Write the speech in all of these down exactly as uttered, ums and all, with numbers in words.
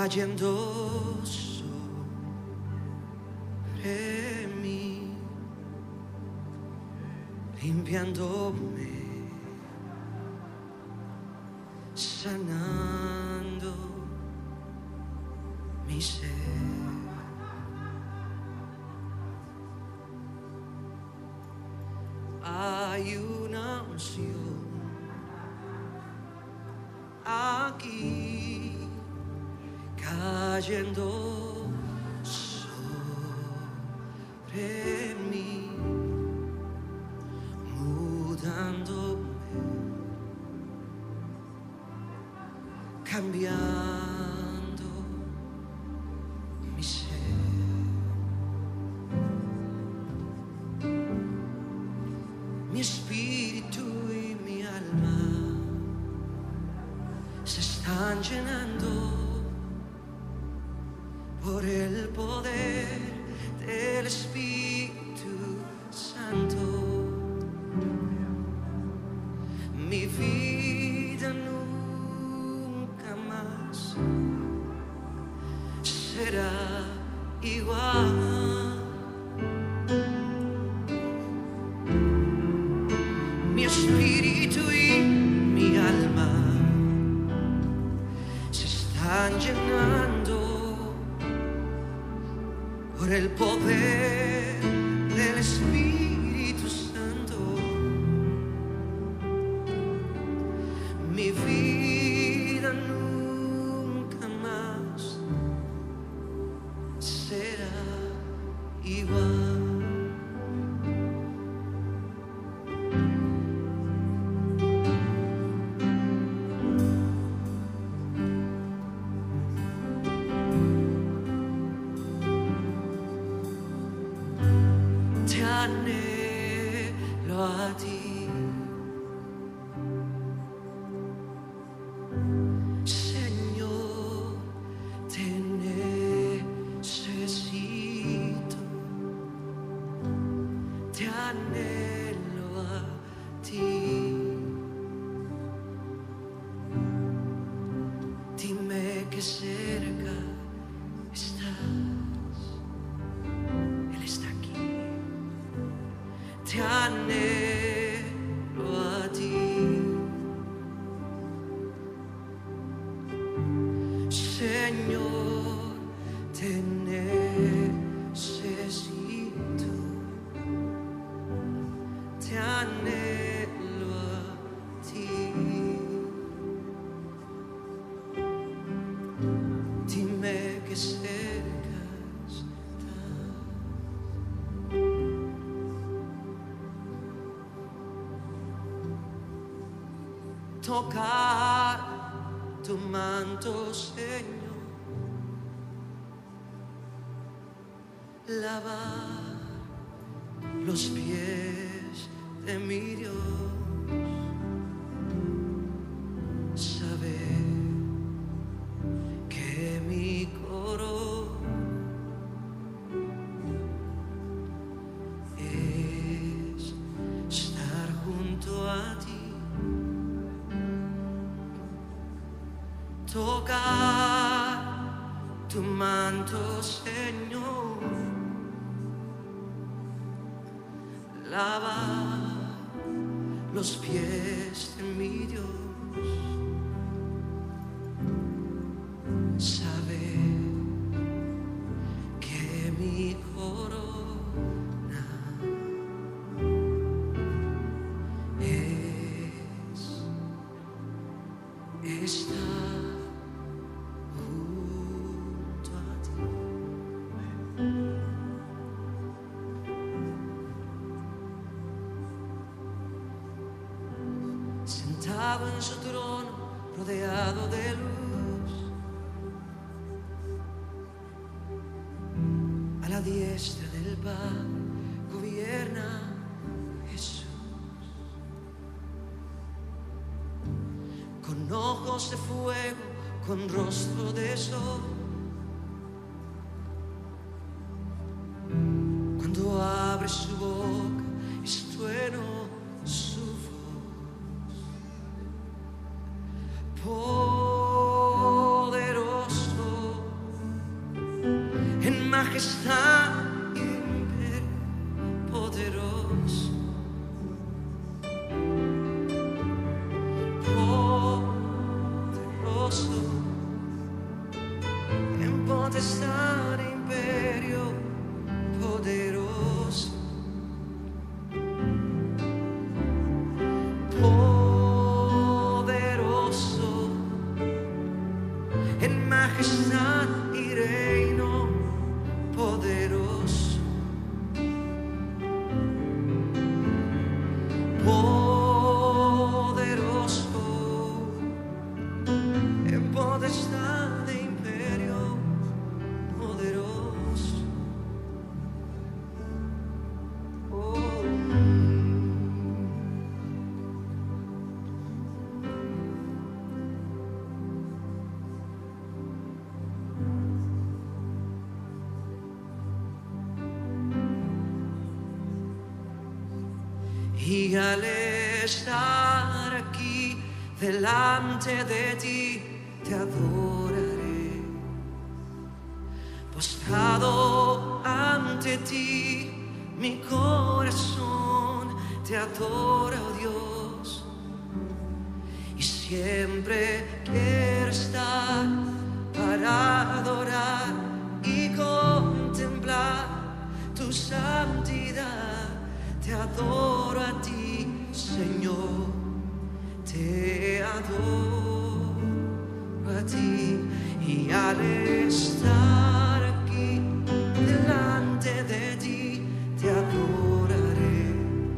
cayendo sobre mí, limpiándome, sanando mi ser. Hay una unción aquí cayendo sobre mí, mudándome, cambiando mi ser. Mi espíritu y mi alma se están llenando por el poder del Espíritu Santo. Mi vida nunca más será igual. Mi espíritu y mi alma se están llenando por el poder del Espíritu Santo. Mi vida nunca más será igual. Te anhelo a ti, Señor, te necesito. Te anhelo a ti. Dime que cerca estás. Él está aquí. Te anhelo a ti, Señor, te necesito. Te anhelo a ti. Dime que cerca estás. Tocar tu manto, Señor, lavar los pies de mi Dios, saber que mi coro es estar junto a ti. Tocar tu manto, Señor, lavar los pies de mi Dios, saber que mi corona es estar junto a ti. Sentado en su trono, rodeado de luz, a la diestra del Padre gobierna Jesús. Con ojos de fuego, con rostro de sol, cuando abre su boca es trueno su voz. Poderoso Y al estar aquí delante de ti, te adoraré. Postrado ante ti, mi corazón te adora, oh Dios. Y siempre quiero estar para adorar y contemplar tu santidad. Te adoro a ti, Señor, te adoro a ti. Y al estar aquí delante de ti, te adoraré.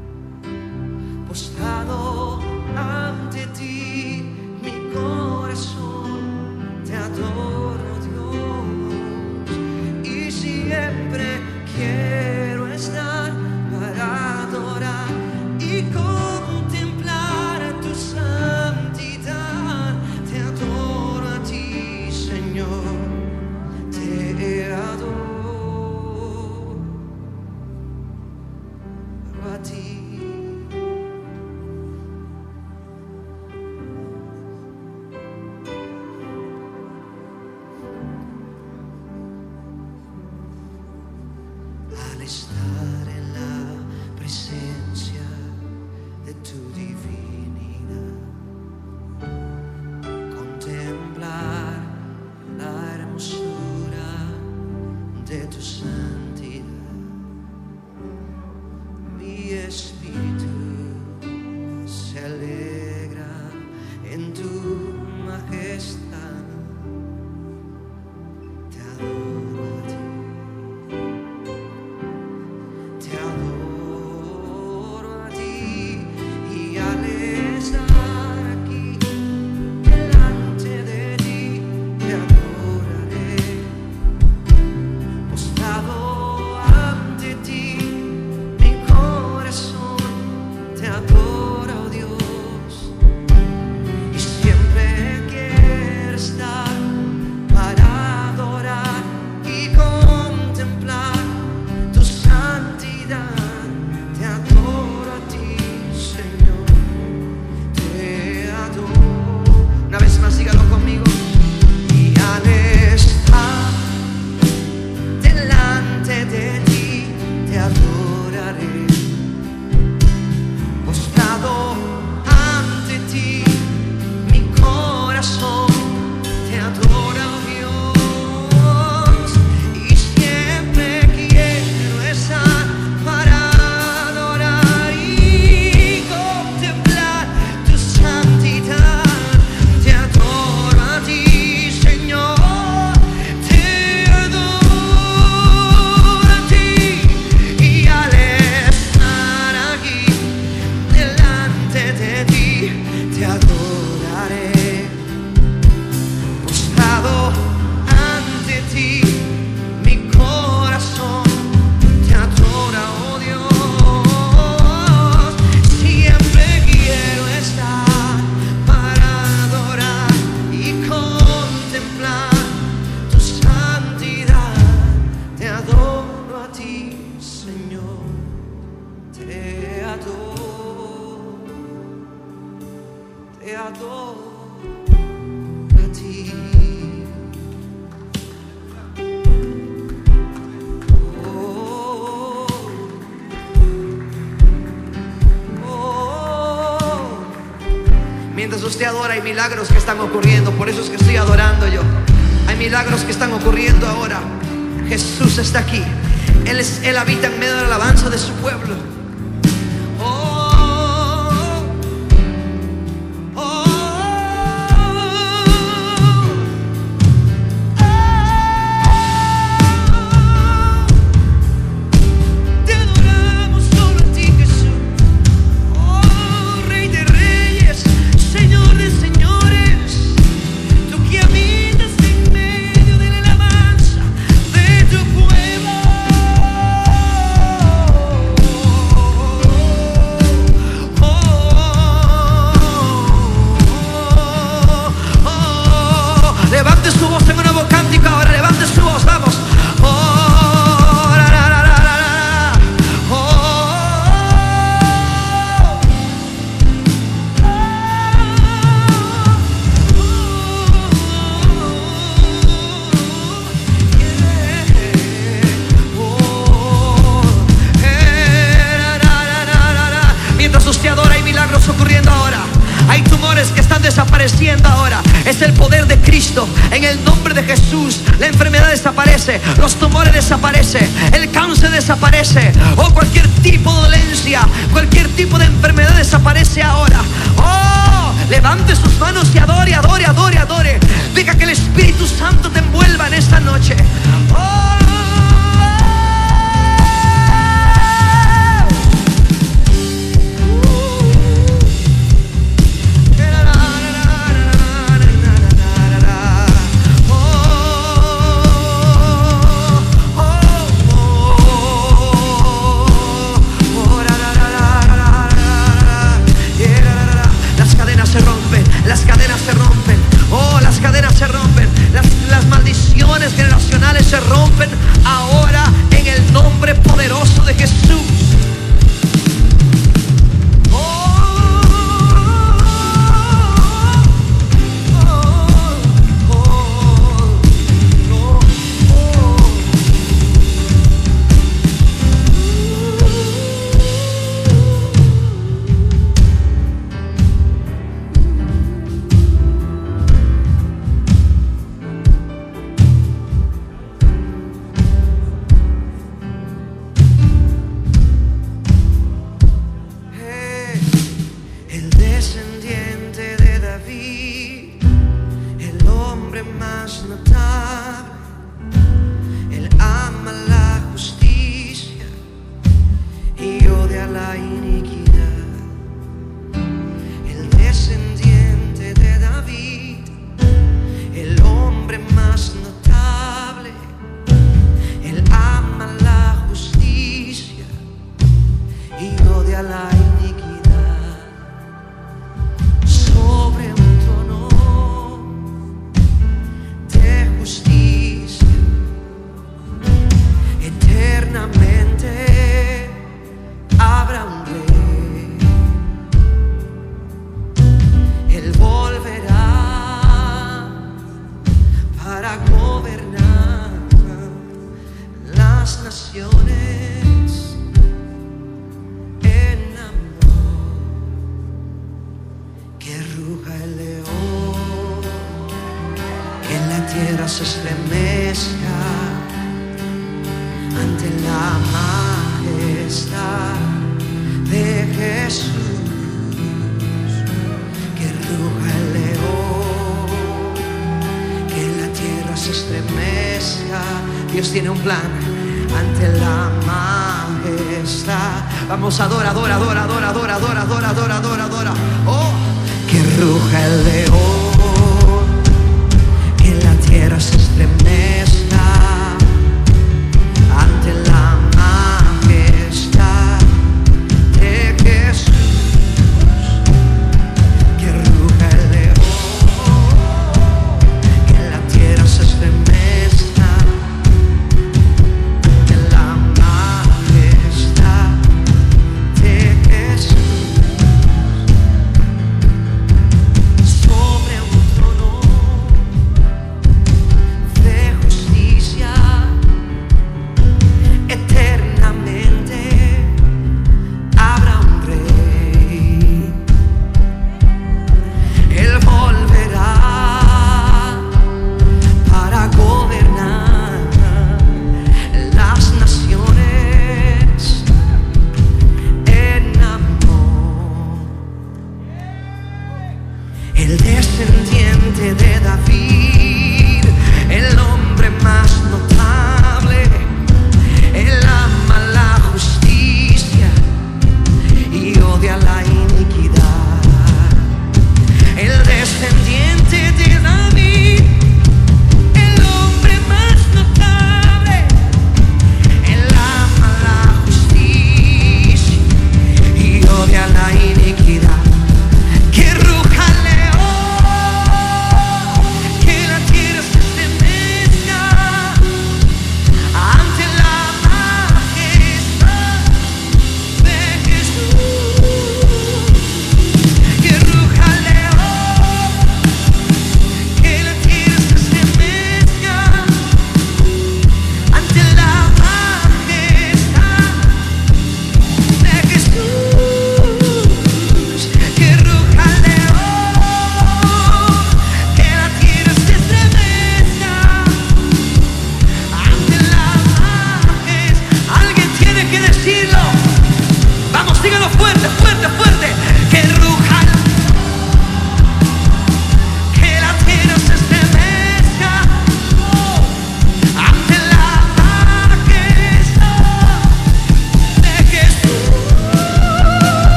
Postrado ante ti, mi corazón te adoro, Dios. Y siempre quiero estar para adorar y contemplar tu santidad. Te adoro a ti, Señor, te adoro a ti. Al estar en la presencia de tu divinidad, contemplar la hermosura de tu santidad, mi espíritu se alegra en tu majestad. Te adoro a ti. Te adoro a ti. Y al estar aquí delante de ti, te adoraré. Postrado ante ti, mi corazón te adora, oh Dios. Y siempre quiero estar para adorar y contemplar tu santidad. Te adoro a ti, Señor, te adoro. Una vez más, dígalo conmigo. Y al estar delante de ti, te adoraré. Postrado ante ti, mi corazón te adora, oh Dios. Y siempre quiero estar para adorar y contemplar tu santidad. Te adoro a ti, Señor, te adoro a ti. Y al estar aquí delante de ti, te adoraré. Postrado ante ti, mi corazón te adora, oh Dios. Siempre quiero estar para adorar y contemplar tu santidad. Te adoro a ti, Señor, te adoro, te adoro a ti. Oh, oh. Mientras usted adora, hay milagros que están ocurriendo. Por eso es que estoy adorando yo. Hay milagros que están ocurriendo ahora. Jesús está aquí. Él, es, Él habita en medio de la alabanza de su pueblo. Oh, oh, oh. Te adoramos solo a ti, Jesús. Oh, Rey de Reyes, Señor de Señores, tú que habitas en medio de la alabanza de tu pueblo. tumores que están desapareciendo ahora. Es el poder de Cristo. En el nombre de Jesús, la enfermedad desaparece, los tumores desaparecen, el cáncer desaparece, o cualquier tipo de dolencia, cualquier tipo de enfermedad desaparece ahora. Oh, levante sus manos y adore, adore, adore, adore. Deja que el Espíritu Santo te envuelva en esta noche. Oh. Las cadenas se rompen, oh, las cadenas se rompen, las, las maldiciones generacionales se rompen ahora en el nombre poderoso de Jesús. Se estremezca ante la majestad de Jesús, que ruja el león, que la tierra se estremezca. Dios tiene un plan ante la majestad. Vamos, adora, adora, adora, adora, adora, adora, adora, adora, adora, adora. Oh, que ruja el león, la tierra se estremezca ante la majestad de Jesús, que ruja el león, que la tierra se estremezca ante la majestad de Jesús. Sobre un trono de David, el hombre más notable. Él ama la justicia y odia la iniquidad. El descendiente de David, el hombre más notable. Él ama la justicia y odia la iniquidad. Que ruja el león, que la tierra se estremezca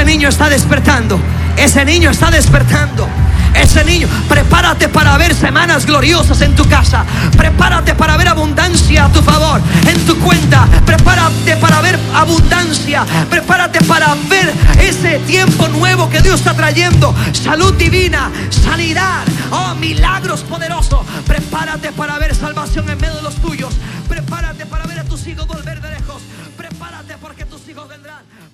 ese niño está despertando. Ese niño está despertando. Ese niño, prepárate para ver semanas gloriosas en tu casa. Prepárate para ver abundancia a tu favor, en tu cuenta. Prepárate para ver abundancia. Prepárate para ver ese tiempo nuevo que Dios está trayendo. Salud divina, sanidad, oh, milagros poderosos. Prepárate para ver salvación en medio de los tuyos. Prepárate para ver a tus hijos volver de lejos. Prepárate porque tus hijos vendrán.